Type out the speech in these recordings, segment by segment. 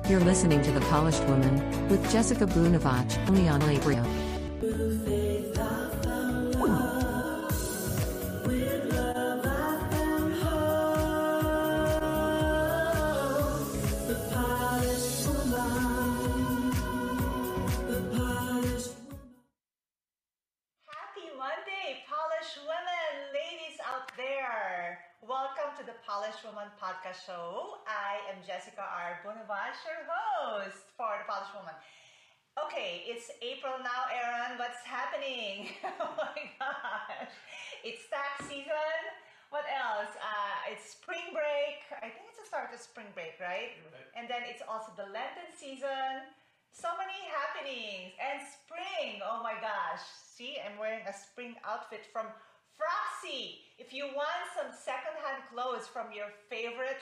You're listening to The Polished Woman with Jessica Bunavach, only on Labria. Happy Monday, Polished Women, ladies out there. Welcome to the Polished Woman podcast show. I am Jessica R. Bunavach, your host for the Polished Woman. Okay, it's April now, Aaron. What's happening? Oh my gosh. It's tax season. What else? It's spring break. I think it's the start of spring break, right? And then it's also the Lenten season. So many happenings. And spring. Oh my gosh. See, I'm wearing a spring outfit from Froxy. If you want some secondhand clothes from your favorite,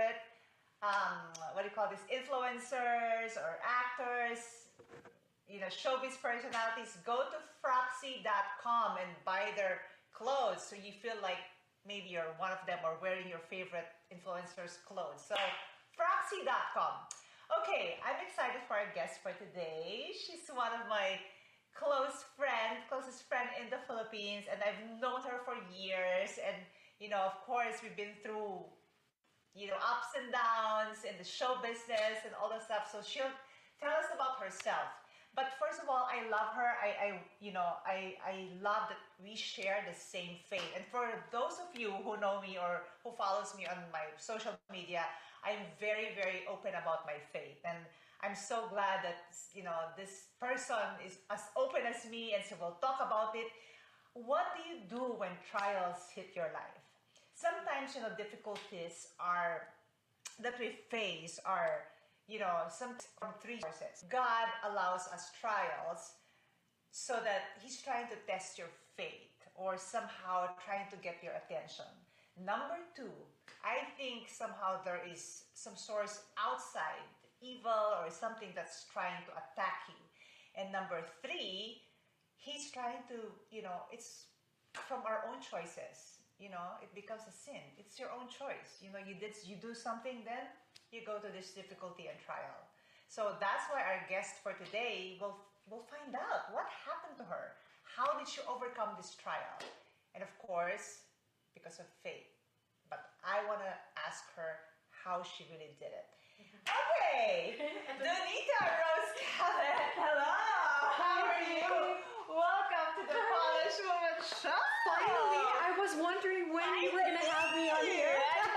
influencers or actors, showbiz personalities, go to Froxy.com and buy their clothes so you feel like maybe you're one of them or wearing your favorite influencer's clothes. So, Froxy.com. Okay, I'm excited for our guest for today. She's one of my closest friend in the Philippines, and I've known her for years. And, of course, we've been through, ups and downs in the show business and all that stuff. So she'll tell us about herself. But first of all, I love her. I love that we share the same faith. And for those of you who know me or who follows me on my social media, I'm very, very open about my faith. And I'm so glad that, this person is as open as me, and so we'll talk about it. What do you do when trials hit your life? Sometimes, difficulties that we face are, some from three sources. God allows us trials so that He's trying to test your faith or somehow trying to get your attention. Number two, I think somehow there is some source outside, evil or something that's trying to attack you. And number three, He's trying to, it's from our own choices. It becomes a sin. It's your own choice. You do something, then you go to this difficulty and trial. So that's why our guest for today will find out what happened to her. How did she overcome this trial? And of course, because of faith. But I want to ask her how she really did it. Okay, Donita Rose Callen, hello. How are you? Welcome to the Polished Woman Show. Finally, I was wondering when you were going to have me on here.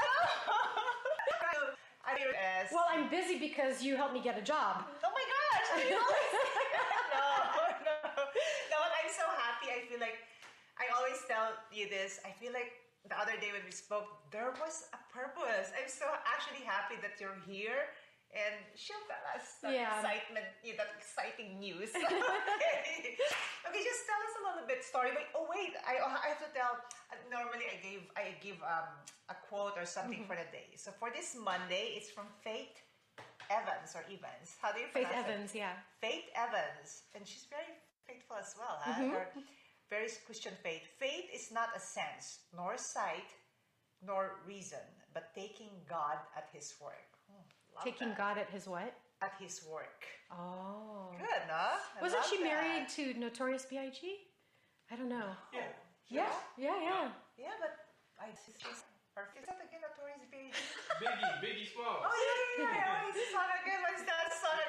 Well, I'm busy because you helped me get a job. Oh my gosh! No, but I'm so happy. I feel like I always tell you this. I feel like the other day when we spoke, there was a purpose. I'm so actually happy that you're here. And she'll tell us that excitement, that exciting news. Okay, just tell us a little bit story. But I have to tell. Normally, I give a quote or something for the day. So for this Monday, it's from Faith Evans or Evans. How do you pronounce it? Faith Evans, yeah. Faith Evans, and she's very faithful as well. Huh? Her very Christian faith. Faith is not a sense, nor sight, nor reason, but taking God at His work. Taking God at His what? At His work. Oh. Good, no? Wasn't she married to Notorious B.I.G.? I don't know. Yeah. Yeah, but she's perfect. Is that again Notorious B.I.G.? Biggie Smalls. Oh, yeah. What is the song again? What is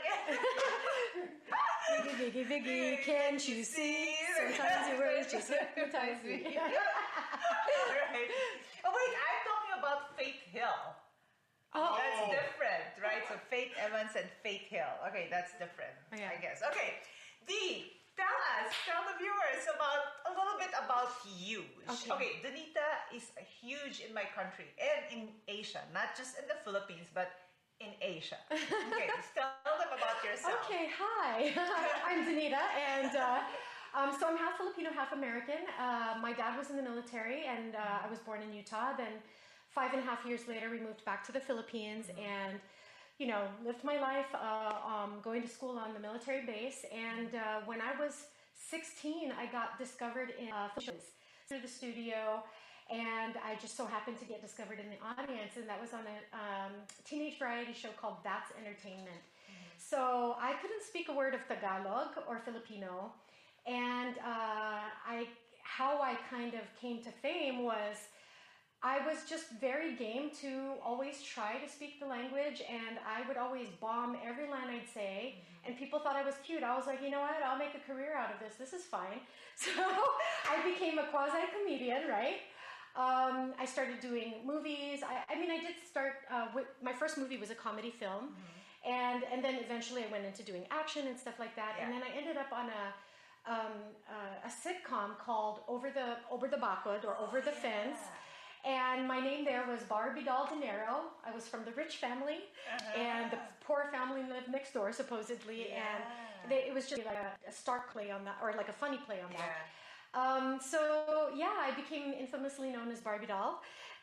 that song again? Biggie, can't you see? Sometimes your words just hypnotize me. Right. Oh, wait, I'm talking about Faith Hill. Oh. That's different, right? So Faith Evans and Faith Hill. Okay, that's different, I guess. Okay, Dee, tell the viewers a little bit about you. Okay, Donita is huge in my country and in Asia, not just in the Philippines, but in Asia. Okay, tell them about yourself. Okay, hi. I'm Donita, and so I'm half Filipino, half American. My dad was in the military, and I was born in Utah. Then 5.5 years later, we moved back to the Philippines and, lived my life going to school on the military base. And when I was 16, I got discovered in through the studio. And I just so happened to get discovered in the audience, and that was on a teenage variety show called That's Entertainment. So I couldn't speak a word of Tagalog or Filipino, and how I kind of came to fame was I was just very game to always try to speak the language, and I would always bomb every line I'd say, and people thought I was cute. I was like, you know what, I'll make a career out of this. This is fine. So I became a quasi-comedian, right? I started doing movies. I did start, my first movie was a comedy film, and then eventually I went into doing action and stuff like that, and then I ended up on a sitcom called Over the Bakod, or Over the Fence. And my name there was Barbie Doll De Niro. I was from the rich family, and the poor family lived next door, supposedly. And it was just like a stark play on that, or like a funny play on that. So yeah, I became infamously known as Barbie Doll.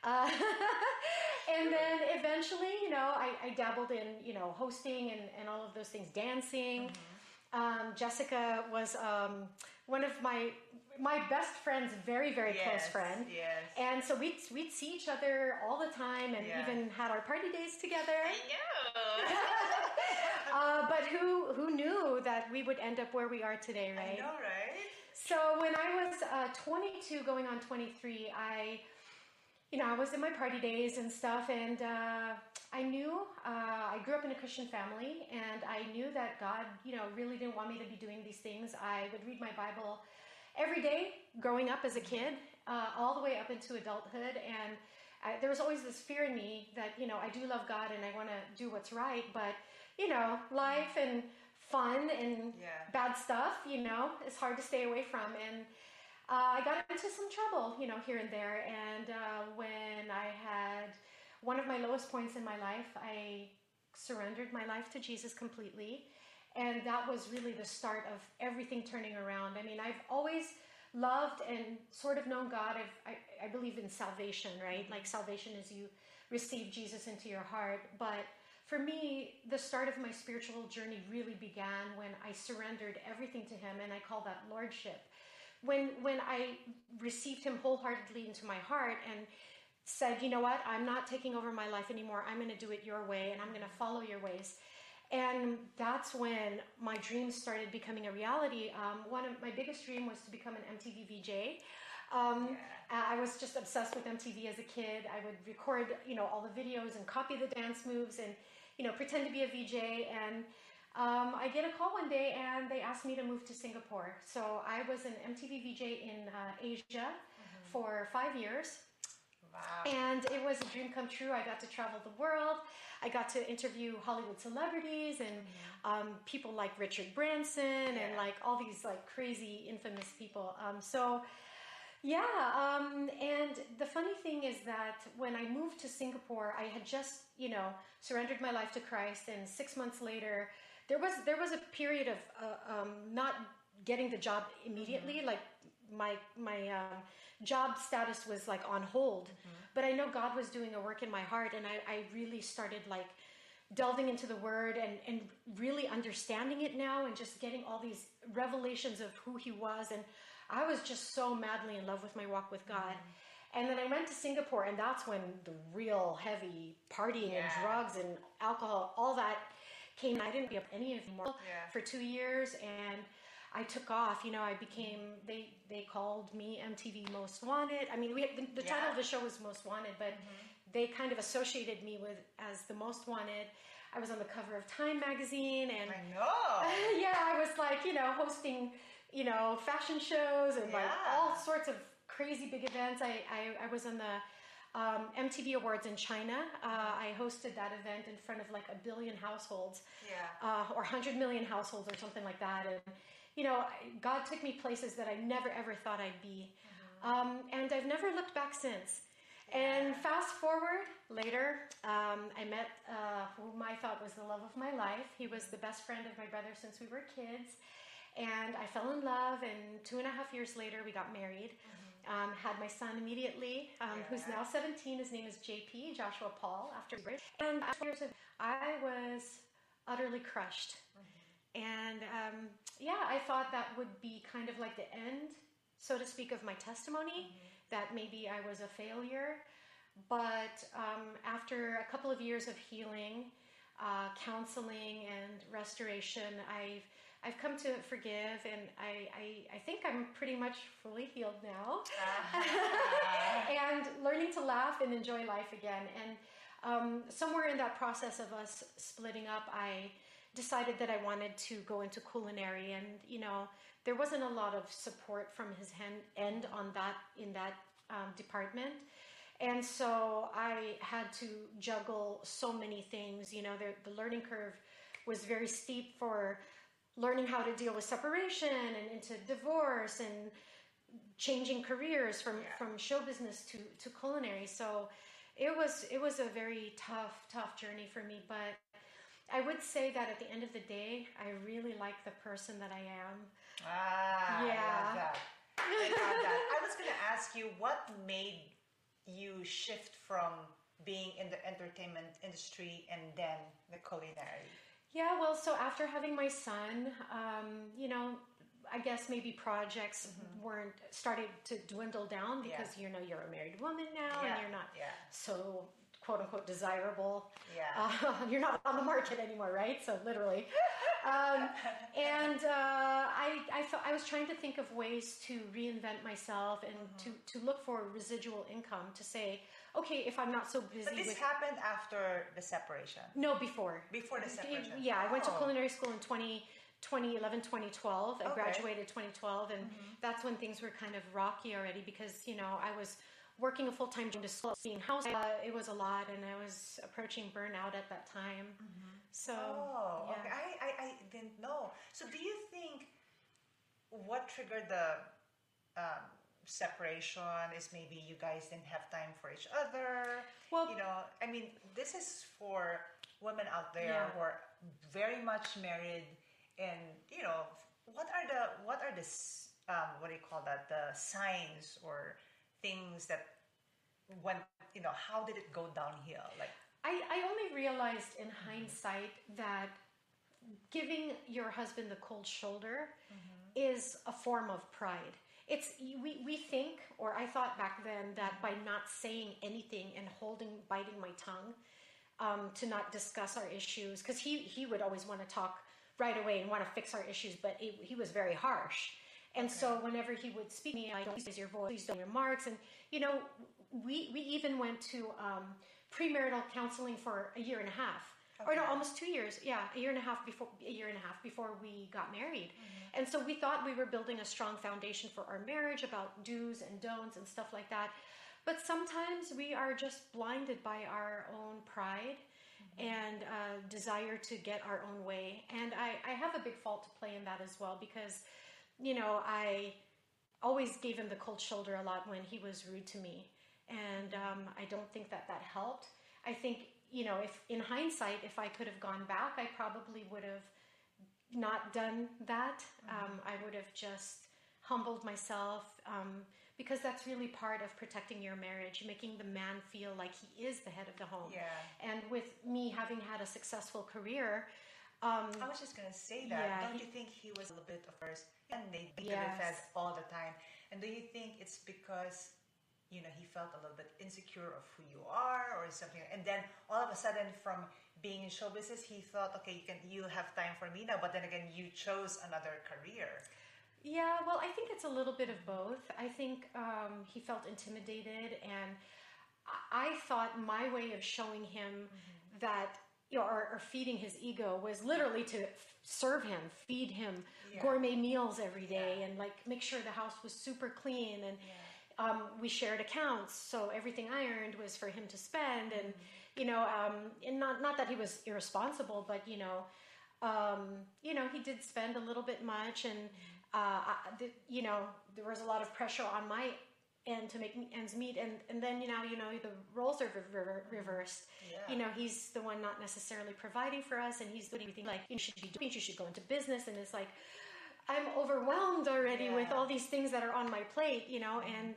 And then eventually, I dabbled in, hosting and all of those things, dancing. Jessica was one of my best friend's very, very close friend. Yes. And so we'd see each other all the time, and even had our party days together. I know. But who knew that we would end up where we are today, right? I know, right? So when I was 22 going on 23, I was in my party days and stuff, and I knew, I grew up in a Christian family, and I knew that God, really didn't want me to be doing these things. I would read my Bible every day growing up as a kid, all the way up into adulthood, and there was always this fear in me that, I do love God and I want to do what's right, but, life and fun and bad stuff, is hard to stay away from, and I got into some trouble, here and there, and when I had one of my lowest points in my life, I surrendered my life to Jesus completely, and that was really the start of everything turning around. I mean, I've always loved and sort of known God. I believe in salvation, right? Like salvation is you receive Jesus into your heart, but for me, the start of my spiritual journey really began when I surrendered everything to Him, and I call that lordship. When I received Him wholeheartedly into my heart and said, you know what, I'm not taking over my life anymore. I'm going to do it your way, and I'm going to follow your ways. And that's when my dreams started becoming a reality. One of my biggest dream was to become an MTV VJ. I was just obsessed with MTV as a kid. I would record, all the videos and copy the dance moves and, pretend to be a VJ. And I get a call one day, and they asked me to move to Singapore. So I was an MTV VJ in Asia for 5 years. Wow. And it was a dream come true. I got to travel the world. I got to interview Hollywood celebrities and people like Richard Branson and like all these like crazy infamous people. And the funny thing is that when I moved to Singapore, I had just, surrendered my life to Christ, and 6 months later, there was a period of not getting the job immediately. Like my job status was like on hold, but I know God was doing a work in my heart, and I really started like delving into the Word and really understanding it now, and just getting all these revelations of who He was, and I was just so madly in love with my walk with God. And then I went to Singapore, and that's when the real heavy partying and drugs and alcohol, all that came. I didn't be up any anymore for 2 years, and I took off. I became, they called me MTV Most Wanted. I mean, the title of the show was Most Wanted, but they kind of associated me with as the Most Wanted. I was on the cover of Time magazine, and I know. I was like, hosting, fashion shows and like all sorts of crazy big events. I was on the MTV Awards in China. I hosted that event in front of like 1 billion households, or 100 million households, or something like that. And God took me places that I never ever thought I'd be, and I've never looked back since. And fast forward later, I met whom I thought was the love of my life. He was the best friend of my brother since we were kids, and I fell in love. And 2.5 years later, we got married. Had my son immediately, who's now 17. His name is JP, Joshua Paul, after birth. And after years, I was utterly crushed. And I thought that would be kind of like the end, so to speak, of my testimony. that maybe I was a failure. But after a couple of years of healing, counseling, and restoration, I've come to forgive, and I think I'm pretty much fully healed now. And learning to laugh and enjoy life again. And somewhere in that process of us splitting up, I decided that I wanted to go into culinary, and there wasn't a lot of support from his end on that in that department. And so I had to juggle so many things. The learning curve was very steep for learning how to deal with separation and into divorce and changing careers from show business to culinary. So it was a very tough journey for me. But I would say that at the end of the day, I really like the person that I am. I love that. I love that. I was going to ask you, what made you shift from being in the entertainment industry and then the culinary? Yeah, well, so after having my son, I guess maybe projects weren't started to dwindle down because you're a married woman now, and you're not so quote unquote desirable. You're not on the market anymore, right? So literally. And I thought I was trying to think of ways to reinvent myself and to look for residual income, to say, okay, if I'm not so busy. But this happened after the separation? No, before. Before the separation? I went to culinary school in 2011, 2012. I graduated 2012, and that's when things were kind of rocky already, because, I was working a full-time job to school, being house. It was a lot, and I was approaching burnout at that time. So, okay. I didn't know. So do you think what triggered the separation is maybe you guys didn't have time for each other? Well, I mean, this is for women out there who are very much married, and what are the what do you call that, the signs or things that went, how did it go downhill? Like, I only realized in hindsight that giving your husband the cold shoulder is a form of pride. It's we think, or I thought back then, that by not saying anything and biting my tongue, to not discuss our issues, because he would always want to talk right away and want to fix our issues, but he was very harsh. And so whenever he would speak to me, I don't use your voice, please don't remarks. And, we even went to premarital counseling for a year and a half. Or no, almost 2 years. Yeah, a year and a half before we got married. And so we thought we were building a strong foundation for our marriage, about do's and don'ts and stuff like that. But sometimes we are just blinded by our own pride and desire to get our own way. And I have a big fault to play in that as well, because I always gave him the cold shoulder a lot when he was rude to me. And I don't think that helped. I think, if in hindsight, if I could have gone back, I probably would have not done that. I would have just humbled myself, because that's really part of protecting your marriage, making the man feel like he is the head of the home. Yeah. And with me having had a successful career, I was just going to say that. Don't you think he was a little bit of first, and they beat the fence all the time? And do you think it's because, he felt a little bit insecure of who you are or something? And then all of a sudden, from being in show business, he thought, okay, you have time for me now. But then again, you chose another career. Yeah, well, I think it's a little bit of both. I think he felt intimidated, and I thought my way of showing him that, or feeding his ego, was literally to serve him, feed him gourmet meals every day, and make sure the house was super clean. And we shared accounts, so everything I earned was for him to spend. And and not that he was irresponsible, but he did spend a little bit much, and there was a lot of pressure on my end to make ends meet, and then the roles are reversed. He's the one not necessarily providing for us, and he's doing everything you should be doing. You should go into business, and it's like, I'm overwhelmed already with all these things that are on my plate, and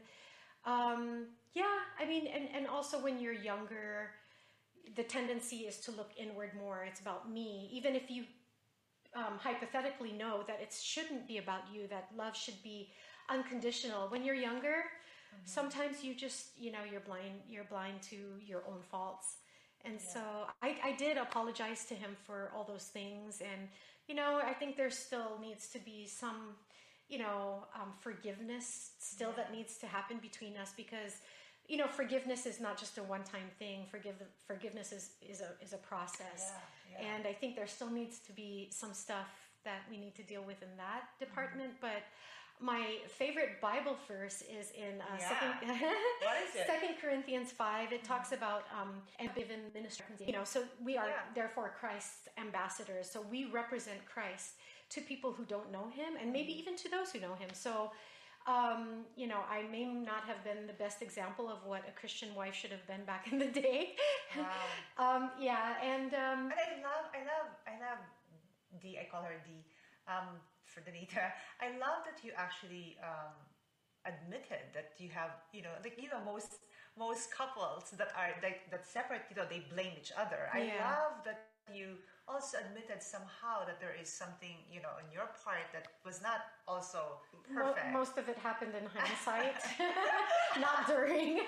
I mean, and also when you're younger, the tendency is to look inward more. It's about me, even if you hypothetically know that it shouldn't be about you, that love should be unconditional. When you're younger, sometimes you just, you're blind to your own faults. And so I did apologize to him for all those things. And, I think there still needs to be some, forgiveness still that needs to happen between us, because, forgiveness is not just a one-time thing. Forgiveness is a process. And I think there still needs to be some stuff that we need to deal with in that department. But my favorite Bible verse is in What is it? 2 Corinthians 5. It talks about and given ministry. So we are therefore Christ's ambassadors. So we represent Christ to people who don't know him, and maybe even to those who know him. So I may not have been the best example of what a Christian wife should have been back in the day. Wow. And I love Dee. I call her Dee. For Danita, I love that you actually admitted that you have, most couples that are that separate, they blame each other. I love that you also admitted somehow that there is something, on your part that was not also perfect. Most of it happened in hindsight, not during.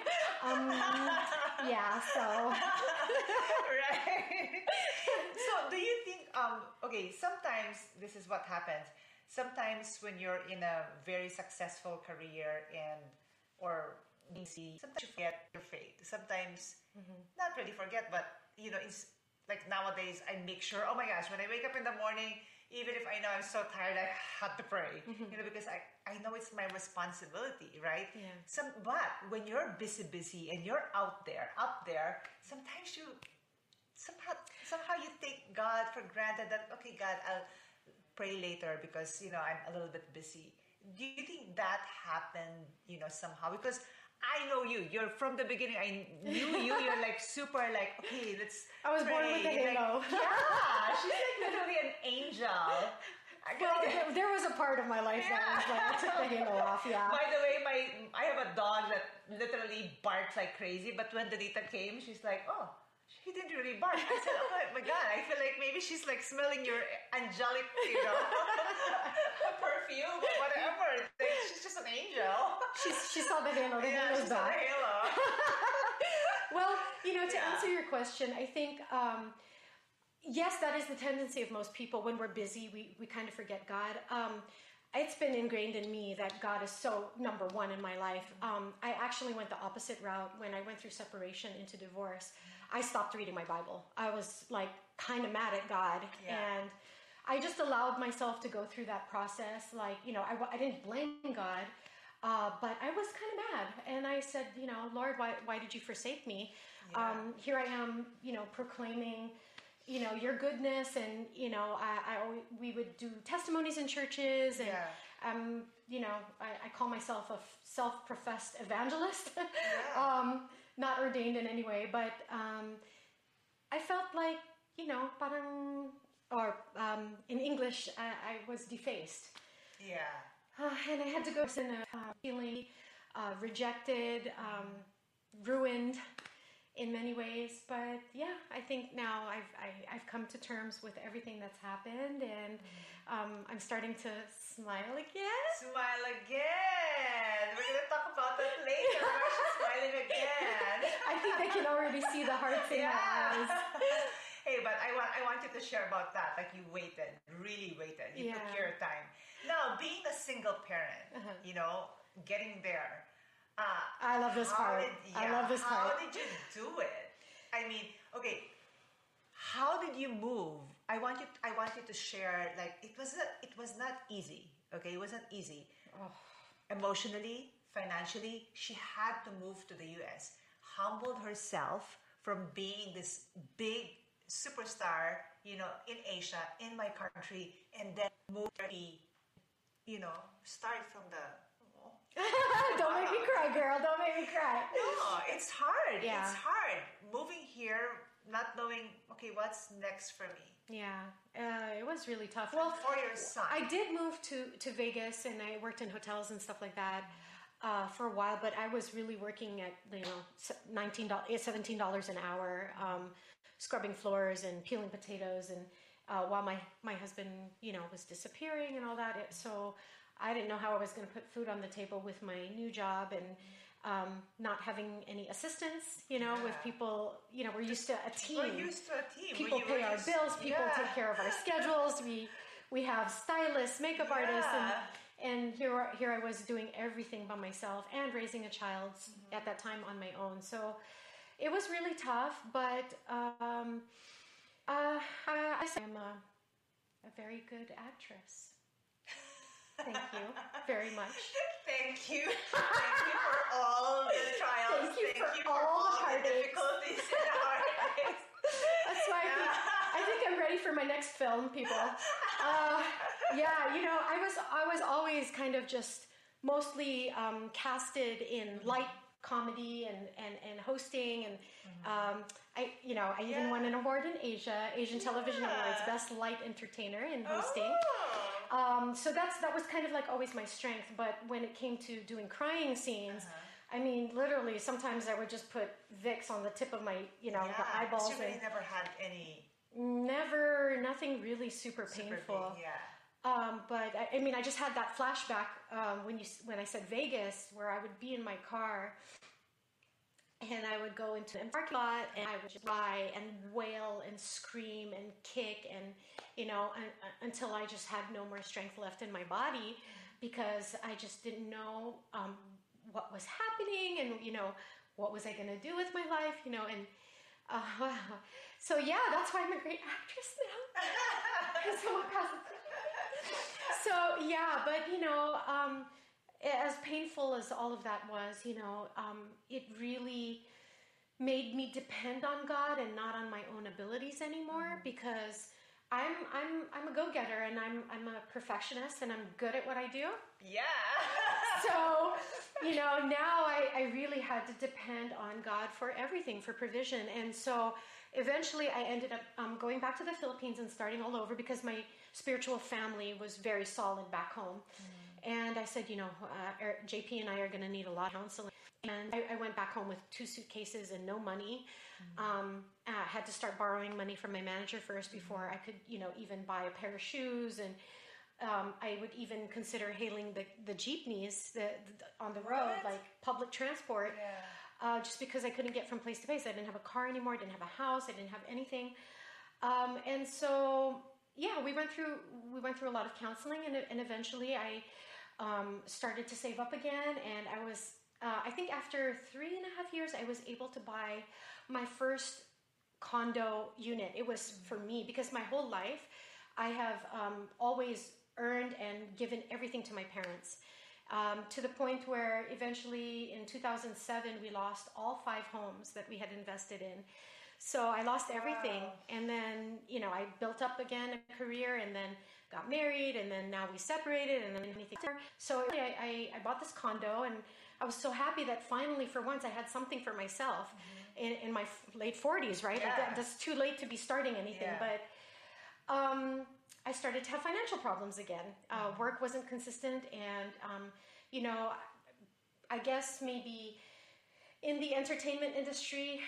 So. Right. So do you think, sometimes this is what happens. Sometimes when you're in a very successful career or busy, sometimes you forget your faith. Sometimes, not really forget, but, it's like nowadays I make sure, oh my gosh, when I wake up in the morning, even if I know I'm so tired, I have to pray, because I know it's my responsibility, right? Yeah. But when you're busy and you're up there, sometimes you, somehow you take God for granted that, okay, God, I'll pray later because, I'm a little bit busy. Do you think that happened, somehow? Because I know you're from the beginning, I knew you're like super like, okay, let's I was pray. born with a halo. She's like literally an angel. Well, there was a part of my life that was like, I took the halo off, By the way, I have a dog that literally barks like crazy, but when Danita came, she's like, oh, he didn't really bark. I said, oh my God, I feel like maybe she's like smelling your angelic, perfume or whatever. Like, she's just an angel. She saw the halo. The halo's she saw back. the halo. Well, to answer your question, I think, yes, that is the tendency of most people. When we're busy, we kind of forget God. It's been ingrained in me that God is so number one in my life. I actually went the opposite route when I went through separation into divorce. I stopped reading my Bible. I was like kind of mad at God. And I just allowed myself to go through that process. Like, I didn't blame God, but I was kind of mad. And I said, Lord, why did you forsake me? Here I am, proclaiming, your goodness. And, we would do testimonies in churches. And, I call myself a self-professed evangelist. Not ordained in any way, but I felt like, parang, or in English, I was defaced. And I had to go in feeling rejected, ruined in many ways. But I think now I've come to terms with everything that's happened, and I'm starting to smile again. Smile again. We're gonna talk about that later. She's smiling again. I think they can already see the hearts in my eyes. Hey, but I want you to share about that. Like you waited, really waited. You took your time. Now, being a single parent, getting there. I love this part. I love this part. How did you do it? I mean, okay, how did you move? I want you to share. Like it was not easy. Okay, it wasn't easy. Emotionally, financially, she had to move to the U.S. Humbled herself from being this big superstar, in Asia, in my country, and then move to be, start from the. Don't make me cry, girl. Don't make me cry. No, it's hard. Yeah. It's hard. Moving here, not knowing, okay, what's next for me? Yeah, it was really tough. Well, for your son. I did move to Vegas, and I worked in hotels and stuff like that for a while, but I was really working at, $17 an hour, scrubbing floors and peeling potatoes, and while my husband, was disappearing and all that. So I didn't know how I was going to put food on the table with my new job, and not having any assistance, with people, we're used to a team. We're used to a team. People pay our bills, people take care of our schedules, we have stylists, makeup artists, and here I was doing everything by myself and raising a child at that time on my own. So it was really tough, but I say I'm a very good actress. Thank you very much. Thank you. Thank you for all the trials. Thank you for all the difficulties in our lives. That's why I think I'm ready for my next film, people. I was always kind of just mostly casted in light comedy and hosting, and I even won an award in Asian Television Awards, Best Light Entertainer in hosting. So that was kind of like always my strength. But when it came to doing crying scenes, I mean, literally, sometimes I would just put Vicks on the tip of my, the eyeballs. You really never had any. Never, nothing really super painful. But I just had that flashback when I said Vegas, where I would be in my car and I would go into the parking lot and I would just cry and wail and scream and kick and until I just had no more strength left in my body, because I just didn't know what was happening and what was I going to do with my life, and so that's why I'm a great actress now. But as painful as all of that was, it really made me depend on God and not on my own abilities anymore, because I'm a go-getter and I'm a perfectionist and I'm good at what I do. Yeah. So, now I really had to depend on God for everything, for provision. And so eventually I ended up going back to the Philippines and starting all over, because my spiritual family was very solid back home. And I said, JP and I are going to need a lot of counseling. And I went back home with 2 suitcases and no money. I had to start borrowing money from my manager first before I could, even buy a pair of shoes. And I would even consider hailing the jeepneys on the road, like public transport, just because I couldn't get from place to place. I didn't have a car anymore. I didn't have a house. I didn't have anything. And so, we went through a lot of counseling, and eventually I started to save up again. And I was, I think after 3.5 years, I was able to buy my first condo unit. It was for me, because my whole life I have always earned and given everything to my parents, to the point where eventually in 2007 we lost all 5 homes that we had invested in. So I lost everything. And then I built up again a career, and then got married, and then now we separated, and then anything. So I bought this condo, and I was so happy that finally, for once, I had something for myself in my late 40s, right? Like that's too late to be starting anything. But I started to have financial problems again. Work wasn't consistent, and I guess maybe in the entertainment industry,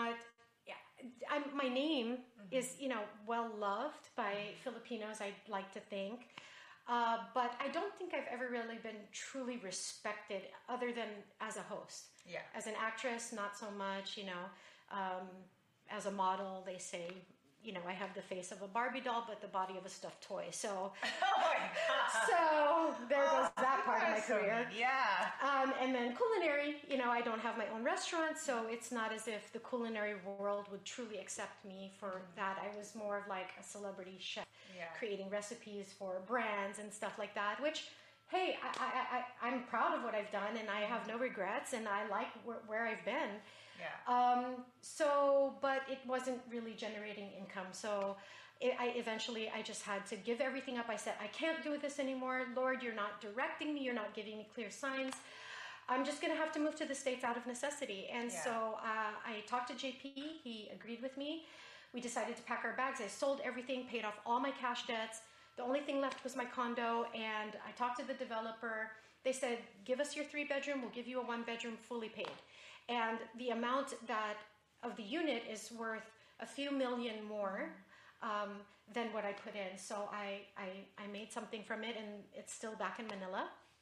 my name is, well loved by Filipinos, I'd like to think. But I don't think I've ever really been truly respected other than as a host. Yeah. As an actress, not so much, as a model, they say, I have the face of a Barbie doll, but the body of a stuffed toy. So, oh my God. So there goes that part of my career. Yeah. And then culinary, I don't have my own restaurant, so it's not as if the culinary world would truly accept me for that. I was more of like a celebrity chef, creating recipes for brands and stuff like that, which, hey, I'm proud of what I've done, and I have no regrets, and I like where I've been. Yeah. But it wasn't really generating income. So eventually I just had to give everything up. I said, I can't do this anymore. Lord, you're not directing me. You're not giving me clear signs. I'm just going to have to move to the States out of necessity. And so I talked to JP. He agreed with me. We decided to pack our bags. I sold everything, paid off all my cash debts. The only thing left was my condo. And I talked to the developer. They said, give us your 3-bedroom. We'll give you a 1-bedroom fully paid. And the amount of the unit is worth a few million more than what I put in. So I made something from it, and it's still back in Manila.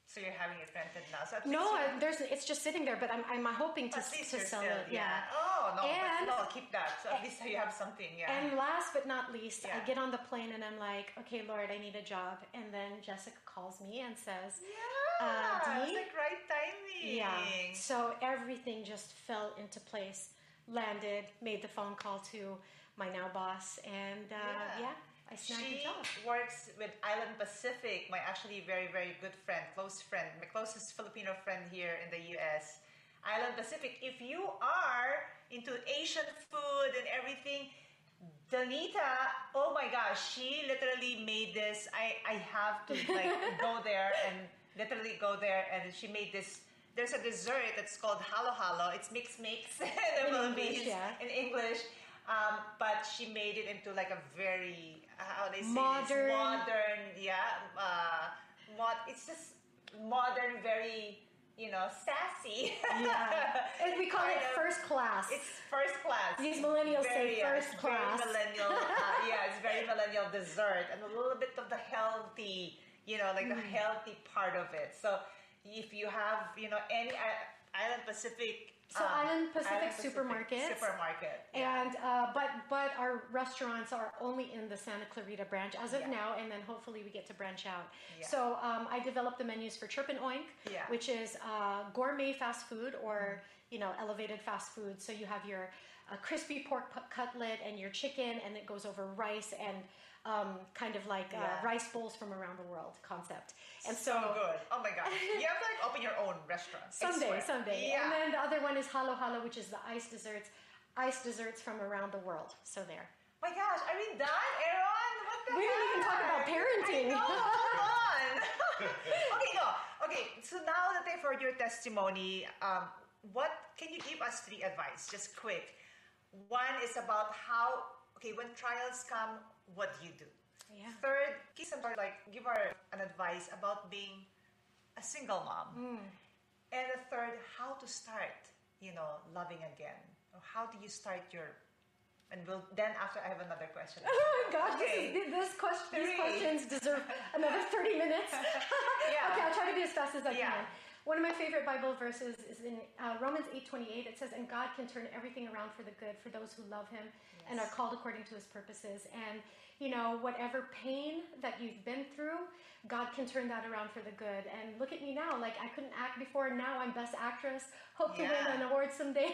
So you're having it rented now. So at No, least it's just sitting there, but I'm hoping to at least to you're sell still, it. Yeah. Oh no, And- but no, keep that. So at least you have something. Yeah. And last but not least, I Yeah. get on the plane and I'm like, okay, Lord, I need a job. And then Jessica calls me and says, yeah, it's Dee? like right timing. yeah. So everything just fell into place, landed, made the phone call to my now boss, and I snagged She a job. works with Island Pacific, my actually very, very good friend, my closest Filipino friend here in the US. Island Pacific. If you are into Asian food and everything, Danita, oh my gosh, she literally made this. I have to like go there and literally go there, and she made this. There's a dessert that's called halo halo. It's mix in the Philippines, in English. But she made it into like a very how they say Modern. this? Modern, it's just modern, very sassy. Yeah. And we call it first class. It's first class. These millennials say first it's class. Very millennial. It's very millennial dessert and a little bit of the healthy, like the healthy part of it. So if you have, any Island Pacific. Island Pacific Supermarket. Yeah. And but our restaurants are only in the Santa Clarita branch as of now, and then hopefully we get to branch out. Yeah. So I developed the menus for Chirp and Oink, which is gourmet fast food or elevated fast food. So you have your crispy pork cutlet and your chicken, and it goes over rice and kind of like rice bowls from around the world concept. And so good. Oh my gosh. You have to like open your own restaurant. Someday. Yeah. And then the other one is Halo Halo, which is the ice desserts from around the world. So there. My gosh, are we done, Aaron? What the We didn't even talk about parenting. I know, hold on. Okay, so now that they've heard your testimony, what can you give us 3 advice? Just quick. One is about when trials come, what do you do? Yeah. Third, give an advice about being a single mom. And the third, how to start, loving again. Or how do you start and then after I have another question. Oh my gosh, these questions deserve another 30 minutes. Yeah. Okay, I'll try to be as fast as I can. One of my favorite Bible verses is in Romans 8:28. It says, "And God can turn everything around for the good for those who love Him and are called according to His purposes." And whatever pain that you've been through, God can turn that around for the good. And look at me now, like I couldn't act before, and now I'm Best Actress. Hope to win an award someday.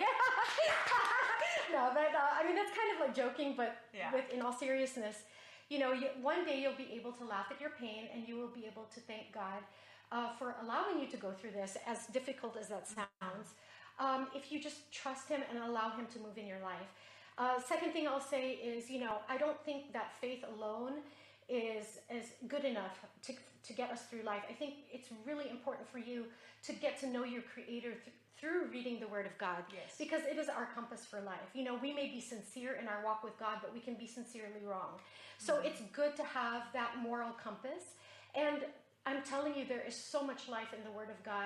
No, but that's kind of like joking, but in all seriousness, one day you'll be able to laugh at your pain, and you will be able to thank God for allowing you to go through this, as difficult as that sounds, if you just trust Him and allow Him to move in your life. Second thing I'll say is, I don't think that faith alone is good enough to get us through life. I think it's really important for you to get to know your Creator through reading the Word of God, because it is our compass for life. We may be sincere in our walk with God, but we can be sincerely wrong. So it's good to have that moral compass. And I'm telling you, there is so much life in the Word of God.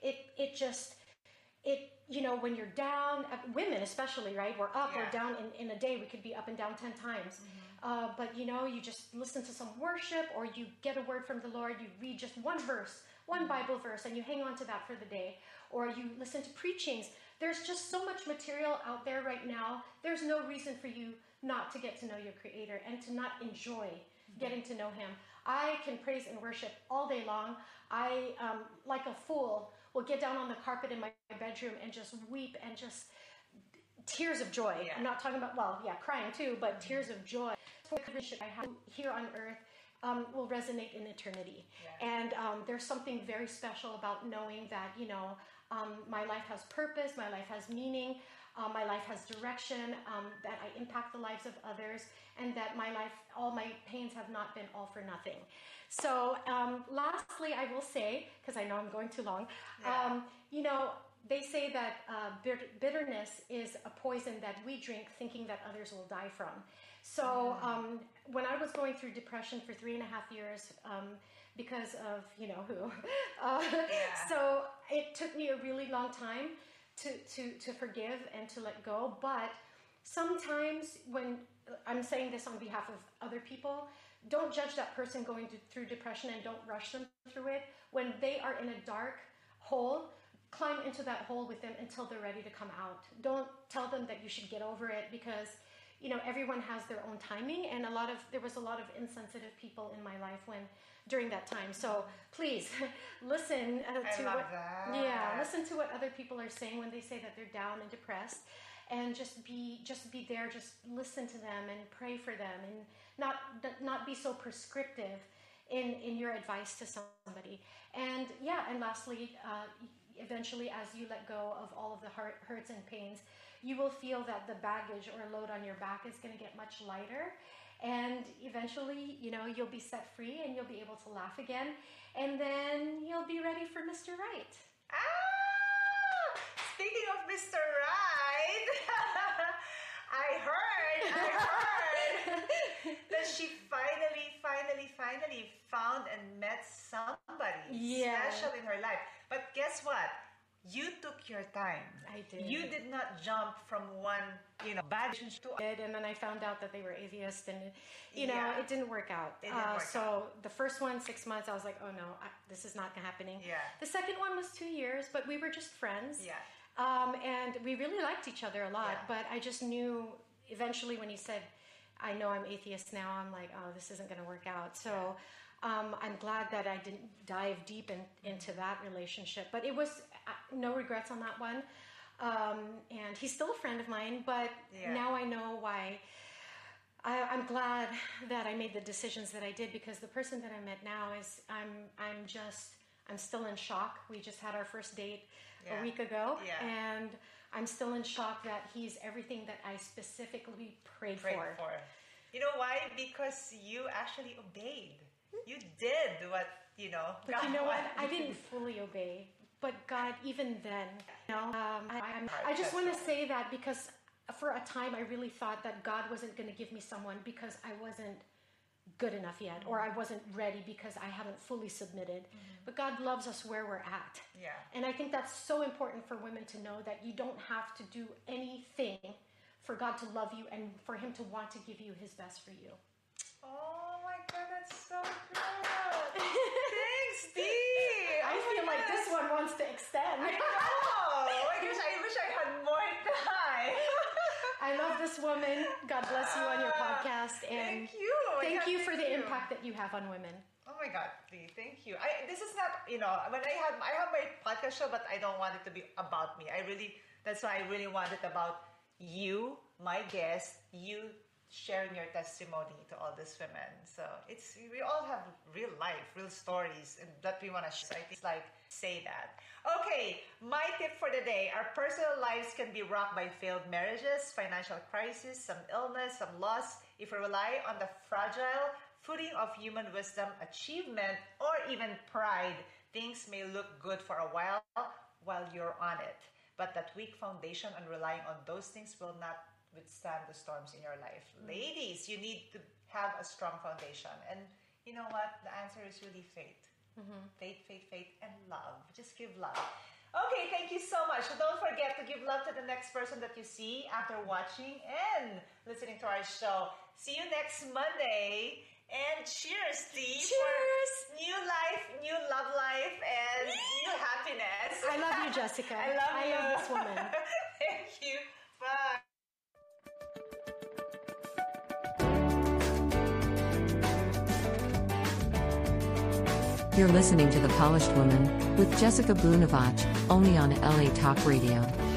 When you're down, women especially, right? We're up or down in a day. We could be up and down 10 times. But you just listen to some worship, or you get a word from the Lord. You read just one verse, one Bible verse, and you hang on to that for the day. Or you listen to preachings. There's just so much material out there right now. There's no reason for you not to get to know your Creator and to not enjoy getting to know Him. I can praise and worship all day long. I, like a fool, will get down on the carpet in my bedroom and just weep and just tears of joy. Yeah. I'm not talking about, crying too, but tears of joy. The relationship I have here on earth will resonate in eternity. Yeah. And there's something very special about knowing that, my life has purpose, my life has meaning, my life has direction, that I impact the lives of others, and that all my pains have not been all for nothing. So lastly, I will say, because I know I'm going too long, they say that bitterness is a poison that we drink thinking that others will die from. So when I was going through depression for 3.5 years, because of who, so it took me a really long time to forgive and to let go. But sometimes when I'm saying this on behalf of other people. Don't judge that person going through depression and don't rush them through it. When they are in a dark hole, climb into that hole with them until they're ready to come out. Don't tell them that you should get over it, because everyone has their own timing, and there was a lot of insensitive people in my life during that time. So please listen listen to what other people are saying when they say that they're down and depressed, and just be there. Just listen to them and pray for them, and not be so prescriptive in your advice to somebody. And lastly, eventually, as you let go of all of the hurts and pains, you will feel that the baggage or load on your back is going to get much lighter. And eventually, you'll be set free and you'll be able to laugh again. And then you'll be ready for Mr. Right. Speaking of Mr. Right, I heard that she finally found and met somebody special in her life. But guess what? You took your time. I did. You did not jump from one, bad relationship to another. And then I found out that they were atheists, and it didn't work out. So the first one, 6 months, I was like, oh no, this is not happening. Yeah. The second one was 2 years, but we were just friends. Yeah. And we really liked each other a lot. Yeah. But I just knew eventually when he said, I know I'm atheist now, I'm like, oh, this isn't going to work out. So I'm glad that I didn't dive deep into that relationship. But it was no regrets on that one. And he's still a friend of mine, but now I know why. I'm glad that I made the decisions that I did, because the person that I met now is, I'm still in shock. We just had our first date a week ago, and I'm still in shock that he's everything that I specifically prayed for. You know why? Because you actually obeyed. You did what, But God you know what? wanted. I didn't fully obey. But God, even then, I just want to say that, because for a time I really thought that God wasn't going to give me someone because I wasn't good enough yet, or I wasn't ready because I haven't fully submitted. But God loves us where we're at. Yeah. And I think that's so important for women to know, that you don't have to do anything for God to love you and for Him to want to give you His best for you. Oh my God, that's so good. Thanks, Dee. I feel like this one wants to extend. I know. I wish I had more time. I love this woman. God bless you on your podcast. And thank you for the impact that you have on women. Oh my God, Dee, thank you. This is not, when I have my podcast show, but I don't want it to be about me. That's why I really want it about you, my guest, you sharing your testimony to all these women. So we all have real life, real stories, and that we want to share. So I think say that. Okay, my tip for the day: our personal lives can be rocked by failed marriages, financial crisis, some illness, some loss. If we rely on the fragile footing of human wisdom, achievement, or even pride, things may look good for a while you're on it. But that weak foundation and relying on those things will not withstand the storms in your life. Ladies, you need to have a strong foundation. And you know what? The answer is really faith. Faith, and love. Just give love. Okay, thank you so much. So don't forget to give love to the next person that you see after watching and listening to our show. See you next Monday. And cheers, Dee. Cheers! New life, new love life, and new happiness. I love you, Jessica. I love this woman. Thank you. Bye. You're listening to The Polished Woman with Jessica Blunovac, only on LA Talk Radio.